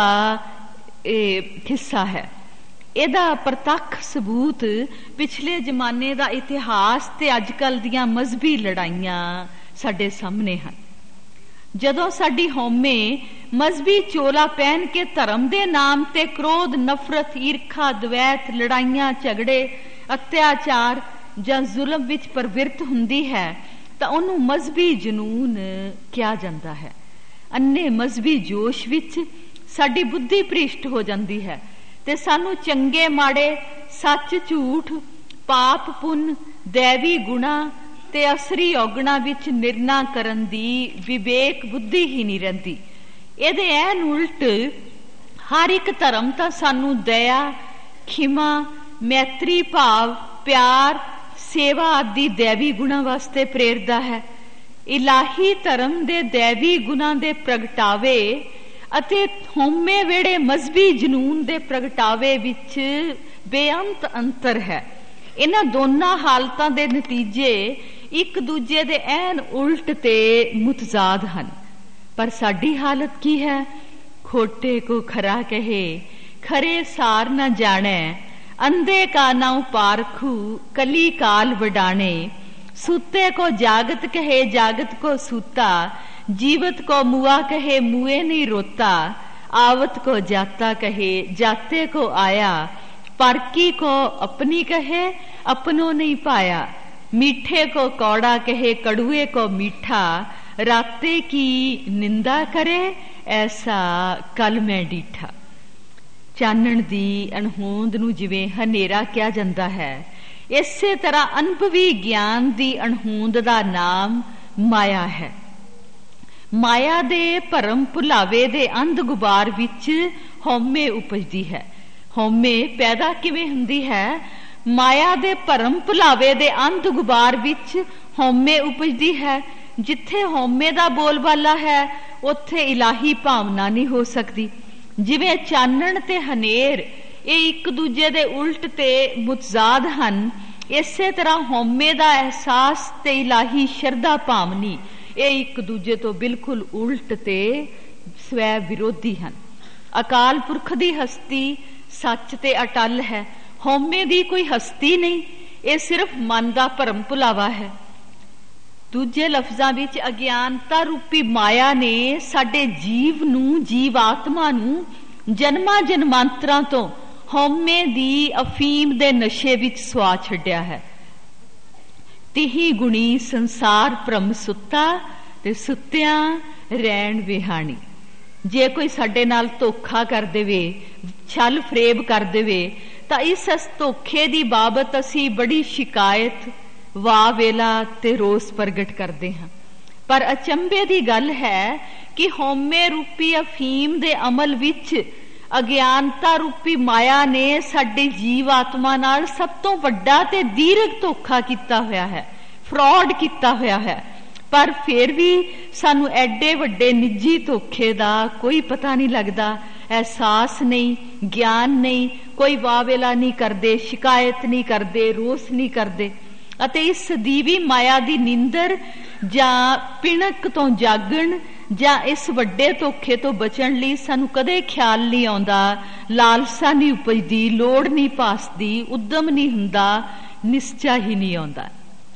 A: हिस्सा है। ਇਹਦਾ ਪ੍ਰਤੱਖ ਸਬੂਤ ਪਿਛਲੇ ਜ਼ਮਾਨੇ ਦਾ ਇਤਿਹਾਸ ਤੇ ਅੱਜਕੱਲ ਦੀਆਂ ਮਜ਼ਹਬੀ ਲੜਾਈਆਂ ਸਾਡੇ ਸਾਹਮਣੇ ਹਨ। ਜਦੋਂ ਸਾਡੀ ਹਉਮੈ ਮਜ਼ਹਬੀ ਚੋਲਾ ਪਹਿਨ ਕੇ ਧਰਮ ਦੇ ਨਾਮ ਤੇ ਕ੍ਰੋਧ, ਨਫ਼ਰਤ, ਈਰਖਾ, ਦਵੈਤ, ਲੜਾਈਆਂ, ਝਗੜੇ, ਅਤਿਆਚਾਰ ਜਾਂ ਜ਼ੁਲਮ ਵਿੱਚ ਪ੍ਰਵਿਰਤ ਹੁੰਦੀ ਹੈ ਤਾਂ ਉਹਨੂੰ ਮਜ਼ਹਬੀ ਜਨੂਨ ਕਿਹਾ ਜਾਂਦਾ ਹੈ। ਅੰਨੇ ਮਜ਼ਹਬੀ ਜੋਸ਼ ਵਿੱਚ ਸਾਡੀ ਬੁੱਧੀ ਭ੍ਰਿਸ਼ਟ ਹੋ ਜਾਂਦੀ ਹੈ ਤੇ ਸਾਨੂੰ ਚੰਗੇ ਮਾੜੇ, ਸੱਚ ਝੂਠ, ਪਾਪ ਪੁੰਨ, ਦੈਵੀ ਗੁਣਾ ਤੇ ਅਸਰੀ ਔਗਣਾ ਵਿੱਚ ਨਿਰਣਾ ਕਰਨ ਦੀ ਵਿਵੇਕ ਬੁੱਧੀ ਹੀ ਨਹੀਂ ਰਹਿੰਦੀ। ਇਹਦੇ ਐਨ ਉਲਟ ਹਰ ਇੱਕ ਧਰਮ ਤਾਂ ਸਾਨੂੰ ਦਇਆ, ਖਿਮਾ, ਮੈਤਰੀ ਭਾਵ, ਪਿਆਰ, ਸੇਵਾ ਆਦਿ ਦੈਵੀ ਗੁਣਾ ਵਾਸਤੇ ਪ੍ਰੇਰਦਾ ਹੈ। ਇਲਾਹੀ ਧਰਮ ਦੇ ਦੈਵੀ ਗੁਣਾ ਦੇ ਪ੍ਰਗਟਾਵੇ ਅਤੇ ਹਉਮੈ ਵੇੜੇ ਮਜ਼ਹਬੀ ਜਨੂਨ ਦੇ ਪ੍ਰਗਟਾਵੇ ਵਿੱਚ ਬੇਅੰਤ ਅੰਤਰ ਹੈ। ਇਹਨਾਂ ਦੋਨਾਂ ਹਾਲਤਾਂ ਦੇ ਨਤੀਜੇ ਇੱਕ ਦੂਜੇ ਦੇ ਐਨ ਉਲਟ ਤੇ ਮੁਤਜ਼ਾਦ ਹਨ। ਪਰ ਸਾਡੀ ਹਾਲਤ ਕੀ ਹੈ? ਖੋਟੇ ਕੋ ਖਰਾ ਕਹੇ, ਖਰੇ ਸਾਰ ਨਾ ਜਾਣੈ, ਅੰਧੇ ਕਾ ਨਾਉ ਪਾਰਖੂ, ਕਲੀ ਕਾਲ ਵਡਾਣੇ, सूते को जागत कहे, जागत को सूता, जीवत को मुआ कहे, मुए नहीं रोता, आवत को जाता कहे, जाते को आया, परकी को अपनी कहे, अपनों नहीं पाया, मीठे को कौड़ा कहे, कड़ुए को मीठा, राते की निंदा करे, ऐसा कल मैं डीठा। चानण दी अणहोंद नूं जिवें हनेरा किया जांदा है, इसे तरह अनुभवी ज्ञान दी अणहोंद दा नाम माया है। माया दे भरम भुलावे दे अंध गुबार विच हौमे उपजदी है। हौमे पैदा किवें हुंदी है? माया दे भरम भुलावे दे अंध गुबार विच हौमे उपजदी है। जिथे हौमे दा बोलबाला है उत्थे इलाही भावना नहीं हो सकती। जिवें चानण ते हनेर ये एक दूजे दे उल्ट ते मुतजाद हन, इसे तरह हौमे दा एहसास ते इलाही शरदा भावनी ਇਹ ਇੱਕ ਦੂਜੇ ਤੋਂ ਬਿਲਕੁਲ ਉਲਟ ਤੇ ਸਵੈ ਵਿਰੋਧੀ ਹਨ। ਅਕਾਲ ਪੁਰਖ ਦੀ ਹਸਤੀ ਸੱਚ ਤੇ ਅਟਲ ਹੈ, ਹਉਮੈ ਦੀ ਕੋਈ ਹਸਤੀ ਨਹੀਂ, ਇਹ ਸਿਰਫ ਮਨ ਦਾ ਭਰਮ ਭੁਲਾਵਾ ਹੈ। ਦੂਜੇ ਲਫ਼ਜ਼ਾਂ ਵਿੱਚ ਅਗਿਆਨਤਾ ਰੂਪੀ ਮਾਇਆ ਨੇ ਸਾਡੇ ਜੀਵ ਨੂੰ, ਜੀਵ ਆਤਮਾ ਨੂੰ ਜਨਮਾਂ ਜਨਮਾਂਤਰਾਂ ਤੋਂ ਹਉਮੈ ਦੀ ਅਫੀਮ ਦੇ ਨਸ਼ੇ ਵਿੱਚ ਸੁਆ ਛੱਡਿਆ ਹੈ। ਤਿਹੀ ਗੁਣੀ ਸੰਸਾਰ ਭ੍ਰਮ ਸੁੱਤਾ ਤੇ ਸੁੱਤਿਆਂ ਰਹਿਣ ਵਿਹਾਣੀ। ਜੇ ਕੋਈ ਸਾਡੇ ਨਾਲ ਧੋਖਾ ਕਰ ਦੇਵੇ, ਛਲ ਫਰੇਬ ਕਰ ਦੇਵੇ, ਤਾਂ ਇਸ ਧੋਖੇ ਦੀ ਬਾਬਤ ਅਸੀਂ ਬੜੀ ਸ਼ਿਕਾਇਤ, ਵਾਹ ਵੇਲਾ ਤੇ ਰੋਸ ਪ੍ਰਗਟ ਕਰਦੇ ਹਾਂ। ਪਰ ਅਚੰਭੇ ਦੀ ਗੱਲ ਹੈ ਕਿ ਹਉਮੈ ਰੂਪੀ ਅਫੀਮ ਦੇ ਅਮਲ ਵਿੱਚ ਅਗਿਆਨਤਾ ਰੂਪੀ ਮਾਇਆ ਨੇ ਸਾਡੇ ਜੀਵ ਆਤਮਾ ਨਾਲ ਸਭ ਤੋਂ ਵੱਡਾ ਤੇ ਦੀਰਘ ਧੋਖਾ ਕੀਤਾ ਹੋਇਆ ਹੈ, ਫਰਾਡ ਕੀਤਾ ਹੋਇਆ ਹੈ। ਪਰ ਫਿਰ ਵੀ ਸਾਨੂੰ ਐਡੇ ਵੱਡੇ ਨਿੱਜੀ ਧੋਖੇ ਦਾ ਕੋਈ ਪਤਾ ਨਹੀਂ ਲੱਗਦਾ, ਅਹਿਸਾਸ ਨਹੀਂ, ਗਿਆਨ ਨਹੀਂ, ਕੋਈ ਵਾਵੇਲਾ ਨਹੀਂ ਕਰਦੇ, ਸ਼ਿਕਾਇਤ ਨਹੀਂ ਕਰਦੇ, ਰੋਸ ਨਹੀਂ ਕਰਦੇ। ਅਤੇ ਇਸ ਸਦੀਵੀ ਮਾਇਆ ਦੀ ਨੀਂਦਰ ਜਾਂ ਪਿਣਕ ਤੋਂ ਜਾਗਣ ਜਾਂ ਇਸ ਵੱਡੇ ਧੋਖੇ ਤੋਂ ਬਚਣ ਲਈ ਸਾਨੂੰ ਕਦੇ ਖਿਆਲ ਨਹੀਂ ਆਉਂਦਾ, ਲਾਲਸਾ ਨਹੀਂ ਉਪਜਦੀ, ਲੋੜ ਨਹੀਂ ਭਾਸਦੀ, ਉਦਮ ਨਹੀਂ ਹੁੰਦਾ, ਨਿਸ਼ਚਾ ਹੀ ਨਹੀਂ ਆਉਂਦਾ।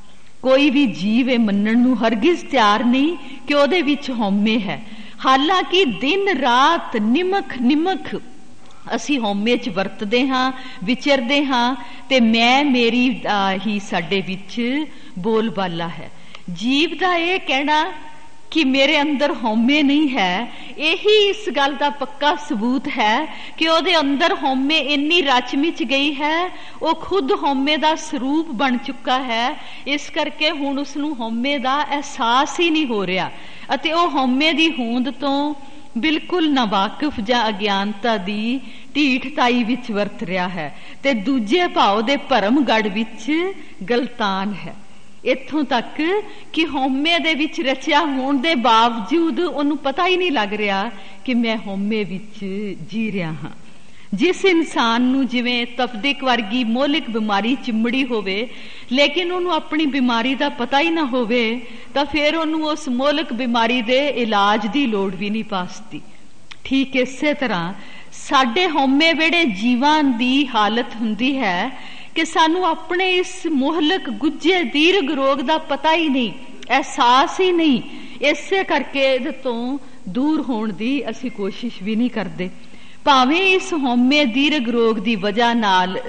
A: ਕੋਈ ਵੀ ਜੀਵ ਇਹ ਮੰਨਣ ਨੂੰ ਹਰਗਿਜ਼ ਤਿਆਰ ਨਹੀਂ ਕਿ ਉਹਦੇ ਵਿੱਚ ਹਉਮੈ ਹੈ। ਹਾਲਾਂਕਿ ਦਿਨ ਰਾਤ ਨਿਮਖ ਨਿਮਖ ਅਸੀਂ ਹਉਮੈ 'ਚ ਵਰਤਦੇ ਹਾਂ, ਵਿਚਰਦੇ ਹਾਂ, ਤੇ ਮੈਂ ਮੇਰੀ ਦਾ ਹੀ ਸਾਡੇ ਵਿੱਚ ਬੋਲਬਾਲਾ ਹੈ। ਜੀਵ ਦਾ ਇਹ ਕਹਿਣਾ ਕਿ ਮੇਰੇ ਅੰਦਰ ਹਉਮੈ ਨਹੀਂ ਹੈ, ਇਹੀ ਇਸ ਗੱਲ ਦਾ ਪੱਕਾ ਸਬੂਤ ਹੈ ਕਿ ਉਹਦੇ ਅੰਦਰ ਹਉਮੈ ਇੰਨੀ ਰਚ ਮਿਚ ਗਈ ਹੈ, ਉਹ ਖੁਦ ਹਉਮੈ ਦਾ ਸਰੂਪ ਬਣ ਚੁੱਕਾ ਹੈ। ਇਸ ਕਰਕੇ ਹੁਣ ਉਸਨੂੰ ਹਉਮੈ ਦਾ ਅਹਿਸਾਸ ਹੀ ਨਹੀਂ ਹੋ ਰਿਹਾ ਅਤੇ ਉਹ ਹਉਮੈ ਦੀ ਹੋਂਦ ਤੋਂ ਬਿਲਕੁਲ ਨਾਵਾਕਿਫ ਜਾਂ ਅਗਿਆਨਤਾ ਦੀ ਢੀਠਤਾਈ ਵਿੱਚ ਵਰਤ ਰਿਹਾ ਹੈ ਤੇ ਦੂਜੇ ਭਾਵ ਦੇ ਭਰਮ ਗੜ ਵਿੱਚ ਗਲਤਾਨ ਹੈ। ਇੱਥੋਂ ਤੱਕ ਕਿ ਹਉਮੈ ਦੇ ਵਿੱਚ ਰਚਿਆ ਹੋਣ ਦੇ ਬਾਵਜੂਦ ਉਹਨੂੰ ਪਤਾ ਹੀ ਨਹੀਂ ਲੱਗ ਰਿਹਾ ਕਿ ਮੈਂ ਹਉਮੈ ਵਿੱਚ ਜੀ ਰਿਹਾ ਹਾਂ। ਜਿਸ ਇਨਸਾਨ ਨੂੰ ਜਿਵੇਂ ਤਫਦੀਕ ਵਰਗੀ ਮੌਲਿਕ ਬਿਮਾਰੀ ਚਿੰਬੜੀ ਹੋਵੇ ਲੇਕਿਨ ਉਹਨੂੰ ਆਪਣੀ ਬਿਮਾਰੀ ਦਾ ਪਤਾ ਹੀ ਨਾ ਹੋਵੇ, ਤਾਂ ਫਿਰ ਉਹਨੂੰ ਉਸ ਮੌਲਿਕ ਬਿਮਾਰੀ ਦੇ ਇਲਾਜ ਦੀ ਲੋੜ ਵੀ ਨਹੀਂ ਪਾਸਦੀ। ਠੀਕ ਇਸੇ ਤਰ੍ਹਾਂ ਸਾਡੇ ਹਉਮੈ ਵੇੜੇ ਜੀਵਾਂ ਦੀ ਹਾਲਤ ਹੁੰਦੀ ਹੈ ਕਿ ਸਾਨੂੰ ਆਪਣੇ ਇਸ ਮੋਹਲਕ ਗੁੱਜੇ ਦੀਰਘ ਰੋਗ ਦਾ ਪਤਾ ਹੀ ਨਹੀਂ, ਅਹਿਸਾਸ ਹੀ ਨਹੀਂ। ਇਸੇ ਕਰਕੇ ਇਹਦੇ ਤੋਂ ਦੂਰ ਹੋਣ ਦੀ ਅਸੀਂ ਕੋਸ਼ਿਸ਼ ਵੀ ਨਹੀਂ ਕਰਦੇ। ਭਾਵੇਂ ਇਸ ਹਉਮੈ ਦੀਰਘ ਰੋਗ ਦੀ ਵਜ੍ਹਾ ਨਾਲ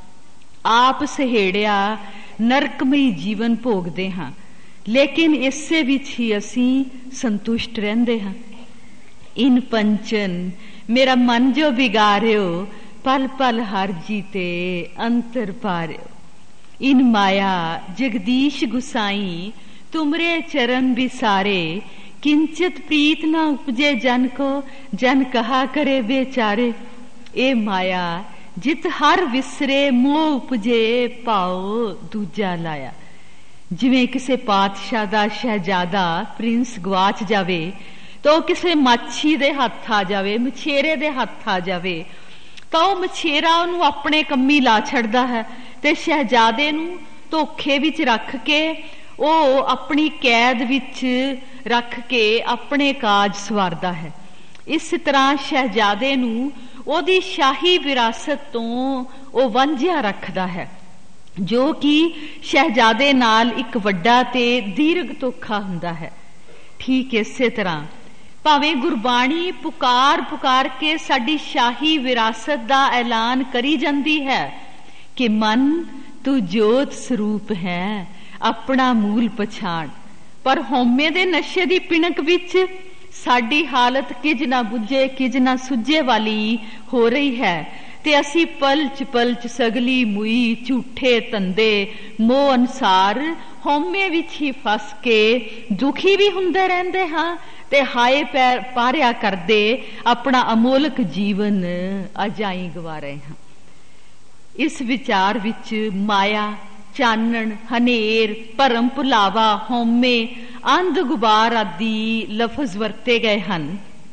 A: ਆਪ ਸਹੇੜਿਆ ਨਰਕਮਈ ਜੀਵਨ ਭੋਗਦੇ ਹਾਂ, ਲੇਕਿਨ ਇਸੇ ਵਿੱਚ ਹੀ ਅਸੀਂ ਸੰਤੁਸ਼ਟ ਰਹਿੰਦੇ ਹਾਂ। ਇਨ ਪੰਚਨ ਮੇਰਾ ਮਨ ਜੋ ਬਿਗਾਰਿਓ, ਪਲ ਪਲ ਹਰ ਜੀਤੇ ਅੰਤਰ ਪਾਰਿਓ। ਇਨ ਮਾਇਆ ਜਗਦੀਸ਼ ਗੁਸਾਈ, ਤੁਮਰੇ ਚਰਨ ਬਿਸਾਰੇ। किंचित प्रीत न उपजे जन को, जन कहा करे बेचारे। ए माया जित हर विसरे, मोह उपजे पाओ दूजा लाया। जिवें किसी पातशाह दा शहजादा प्रिंस गवाच जावे तो किसी माछी दे हत्थ आ जावे, मछेरे दे हत्थ आ जावे, तो मछेरा उन्हें अपने कम्मी ला छड़दा है ते शहजादे नूं धोखे विच रख के ਉਹ ਆਪਣੀ ਕੈਦ ਵਿੱਚ ਰੱਖ ਕੇ ਆਪਣੇ ਕਾਜ ਸਵਾਰਦਾ ਹੈ। ਇਸ ਤਰ੍ਹਾਂ ਸ਼ਹਿਜ਼ਾਦੇ ਨੂੰ ਉਹਦੀ ਸ਼ਾਹੀ ਵਿਰਾਸਤ ਤੋਂ ਉਹ ਵਾਂਝਿਆ ਰੱਖਦਾ ਹੈ, ਜੋ ਕਿ ਸ਼ਹਿਜ਼ਾਦੇ ਨਾਲ ਇੱਕ ਵੱਡਾ ਤੇ ਦੀਰਘ ਧੋਖਾ ਹੁੰਦਾ ਹੈ। ਠੀਕ ਇਸੇ ਤਰ੍ਹਾਂ ਭਾਵੇਂ ਗੁਰਬਾਣੀ ਪੁਕਾਰ ਪੁਕਾਰ ਕੇ ਸਾਡੀ ਸ਼ਾਹੀ ਵਿਰਾਸਤ ਦਾ ਐਲਾਨ ਕਰੀ ਜਾਂਦੀ ਹੈ ਕਿ ਮਨ ਤੂੰ ਜੋਤ ਸਰੂਪ ਹੈ, ਆਪਣਾ ਮੂਲ ਪਛਾਣ, ਪਰ ਹਉਮੈ ਦੇ ਨਸ਼ੇ ਦੀ ਪਿਣਕ ਵਿੱਚ ਸਾਡੀ ਹਾਲਤ ਕਿਜ ਨਾ ਬੁੱਝੇ ਕਿਜ ਨਾ ਸੁੱਝੇ ਵਾਲੀ ਹੋ ਰਹੀ ਹੈ ਤੇ ਅਸੀਂ ਪਲਚ ਪਲਚ ਸਗਲੀ ਮੁਈ ਝੂਠੇ ਧੰਦੇ ਮੋਹ ਅਨਸਾਰ ਹਉਮੈ ਵਿੱਚ ਹੀ ਫਸ ਕੇ ਦੁਖੀ ਵੀ ਹੁੰਦੇ ਰਹਿੰਦੇ ਹਾਂ ਤੇ ਹਾਏ ਪੈਰ ਪਾਰਿਆ ਕਰਦੇ ਆਪਣਾ ਅਮੋਲਕ ਜੀਵਨ ਅਜਾਈ ਗਵਾ ਰਹੇ ਹਾਂ। ਇਸ ਵਿਚਾਰ ਵਿੱਚ ਮਾਇਆ, ਚਾਨਣ, ਹਨੇਰ, ਭਰਮ ਭੁਲਾਵਾ, ਹਉਮੈ, ਅੰਧ ਗੁਬਾਰ ਆਦਿ ਲਫ਼ਜ਼ ਵਰਤੇ ਗਏ ਹਨ।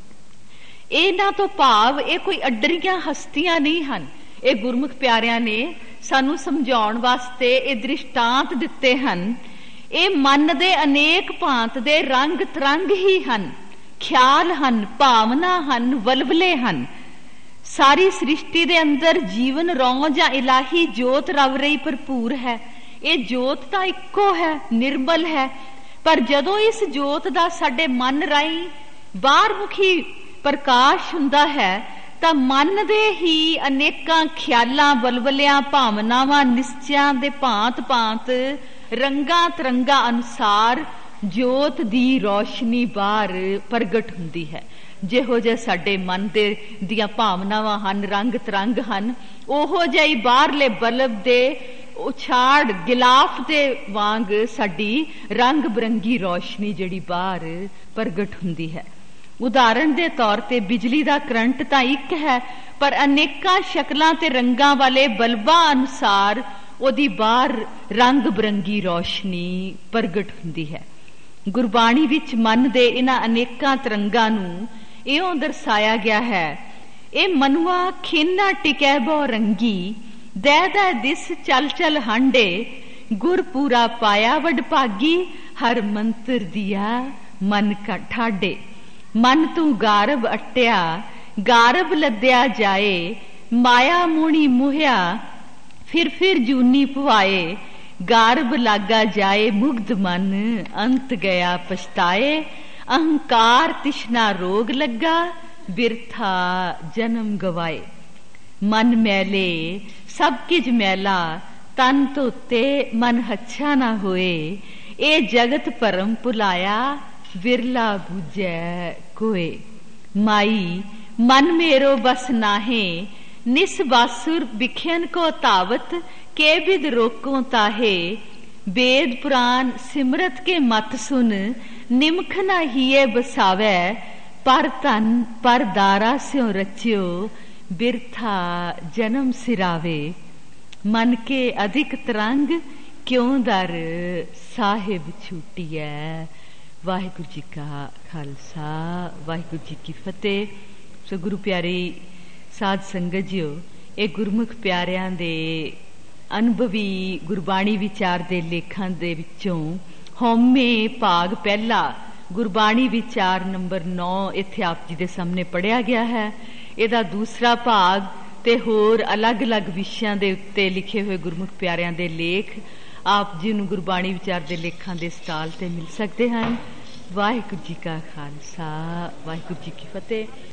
A: ਇਹਨਾਂ ਤੋਂ ਭਾਵ ਇਹ ਕੋਈ ਅੱਡਰੀਆਂ ਹਸਤੀਆਂ ਨਹੀਂ ਹਨ। ਇਹ ਗੁਰਮੁਖ ਪਿਆਰਿਆਂ ਨੇ ਸਾਨੂੰ ਸਮਝਾਉਣ ਵਾਸਤੇ ਇਹ ਦ੍ਰਿਸ਼ਟਾਂਤ ਦਿੱਤੇ ਹਨ ਇਹ ਮਨ ਦੇ ਅਨੇਕ ਭਾਂਤ ਦੇ ਰੰਗ ਤਰੰਗ ਹੀ ਹਨ, ਖਿਆਲ ਹਨ, ਭਾਵਨਾ ਹਨ, ਵਲਵਲੇ ਹਨ। ਸਾਰੀ ਸ੍ਰਿਸ਼ਟੀ ਦੇ ਅੰਦਰ ਜੀਵਨ ਰੌਂ ਜਾਂ ਇਲਾਹੀ ਜੋਤ ਰਵ ਰਹੀ ਭਰਪੂਰ ਹੈ। ਇਹ ਜੋਤ ਤਾਂ ਇੱਕੋ ਹੈ, ਨਿਰਮਲ ਹੈ, ਪਰ ਜਦੋਂ ਇਸ ਜੋਤ ਦਾ ਸਾਡੇ ਮਨ ਰਾਹੀਂ ਬਾਹਰਮੁਖੀ ਪ੍ਰਕਾਸ਼ ਹੁੰਦਾ ਹੈ ਤਾਂ ਮਨ ਦੇ ਹੀ ਅਨੇਕਾਂ ਖਿਆਲਾਂ, ਵਲਵਲਿਆਂ, ਭਾਵਨਾਵਾਂ, ਨਿਸ਼ਚਿਆਂ ਦੇ ਭਾਂਤ-ਭਾਂਤ ਰੰਗਾਂ ਤਰੰਗਾਂ ਅਨੁਸਾਰ ਜੋਤ ਦੀ ਰੌਸ਼ਨੀ ਬਾਹਰ ਪ੍ਰਗਟ ਹੁੰਦੀ ਹੈ। ਜਿਹੋ ਜਿਹੇ ਸਾਡੇ ਮਨ ਦੇ ਦੀਆਂ ਭਾਵਨਾਵਾਂ ਹਨ, ਰੰਗ ਤਰੰਗ ਹਨ, ਉਹੋ ਜਿਹੀ ਬਾਹਰਲੇ ਬਲਬ ਦੇ ਉਛਾੜ ਗਿਲਾਫ ਦੇ ਵਾਂਗ ਸਾਡੀ ਰੰਗ ਬਰੰਗੀ ਰੌਸ਼ਨੀ ਜਿਹੜੀ ਬਾਹਰ ਪ੍ਰਗਟ ਹੁੰਦੀ ਹੈ। ਉਦਾਹਰਣ ਦੇ ਤੌਰ ਤੇ ਬਿਜਲੀ ਦਾ ਕਰੰਟ ਤਾਂ ਇੱਕ ਹੈ, ਪਰ ਅਨੇਕਾਂ ਸ਼ਕਲਾਂ ਤੇ ਰੰਗਾਂ ਵਾਲੇ ਬਲਬਾਂ ਅਨੁਸਾਰ ਉਹਦੀ ਬਾਹਰ ਰੰਗ ਬਰੰਗੀ ਰੌਸ਼ਨੀ ਪ੍ਰਗਟ ਹੁੰਦੀ ਹੈ। ਗੁਰਬਾਣੀ ਵਿੱਚ ਮਨ ਦੇ ਇਹਨਾਂ ਅਨੇਕਾਂ ਤਰੰਗਾਂ ਨੂੰ ਇਉਂ ਦਰਸਾਇਆ ਗਿਆ ਹੈ, ਇਹ ਮਨੁਆ ਖੇਨਾ ਟਿਕੈ ਬਹੁ ਰੰਗੀ, ਦੈ ਦੈ ਦਿਸ ਚਲ ਚਲ ਹਾਂਡੇ, ਗੁਰ ਪੂਰਾ ਪਾਇਆ ਵਡਭਾਗੀ, ਹਰ ਮੰਤਰ ਦਿਆ ਮਨ ਕਾ ਠਾਡੇ। ਮਨ ਤੂੰ ਗਾਰਬ ਅਟਿਆ, ਗਾਰਬ ਲੱਦਿਆ ਜਾਏ, ਮਾਇਆ ਮੂਣੀ ਮੁਹਿਆ, ਫਿਰ ਫਿਰ ਜੂਨੀ ਪੁਆਏ, ਗਾਰਬ ਲਾਗਾ ਜਾਏ ਮੁਗਧ ਮਨ, ਅੰਤ ਗਿਆ ਪਛਤਾਏ, ਅਹੰਕਾਰ ਤਿਸ਼ਨਾ ਰੋਗ ਲੱਗਾ, ਬਿਰਥਾ ਜਨਮ ਗਵਾਏ। ਮਨ ਮੈਲੇ ਸਭ ਕਿਜ ਮੈਲਾ, ਤਨ ਧੋਤੇ ਮਨ ਹੱਛਾ ਨਾ ਹੋਏ, ਇਹ ਜਗਤ ਭਰਮ ਭੁਲਾਇਆ, ਵਿਰਲਾ ਬੂਝੈ ਕੋਏ। ਮਾਈ ਮਨ ਮੇਰੋ ਬਸ ਨਾਹੇ, ਨਿਸ ਬਾਸੁਰ ਬਿਖਿਆਨ ਕੋ ਧਾਵਤ, ਕੇ ਬਿਦ ਰੋਕੋ ਤਾਹੇ, वेद पुराण सिमरत के मत सुन, निमख न हिए बसावै, पर धन पर दारा स्यों रच्यो, बिरथा जन्म सिरावे। मन के अधिक तरंग क्यों दर साहिब छूटिया। वाहिगुरु जी का खालसा, वाहिगुरु जी की फतेह। सो गुरु प्यारी साध संगत जियो, ये गुरमुख प्यारियां दे अनुभवी गुरबाणी विचार दे लेखां दे विचों हौमे भाग पहला गुरबाणी विचार नंबर नौ इत्थे आप जी दे सामने पढ़िया गया है। इहदा दूसरा भाग ते होर अलग अलग विषयां दे उत्ते लिखे हुए गुरमुख प्यारियां दे लेख आप जी नूं गुरबाणी विचार दे लेखां दे स्टाल ते मिल सकते हैं। वाहिगुरु जी का खालसा, वाहिगुरु जी की फतेह।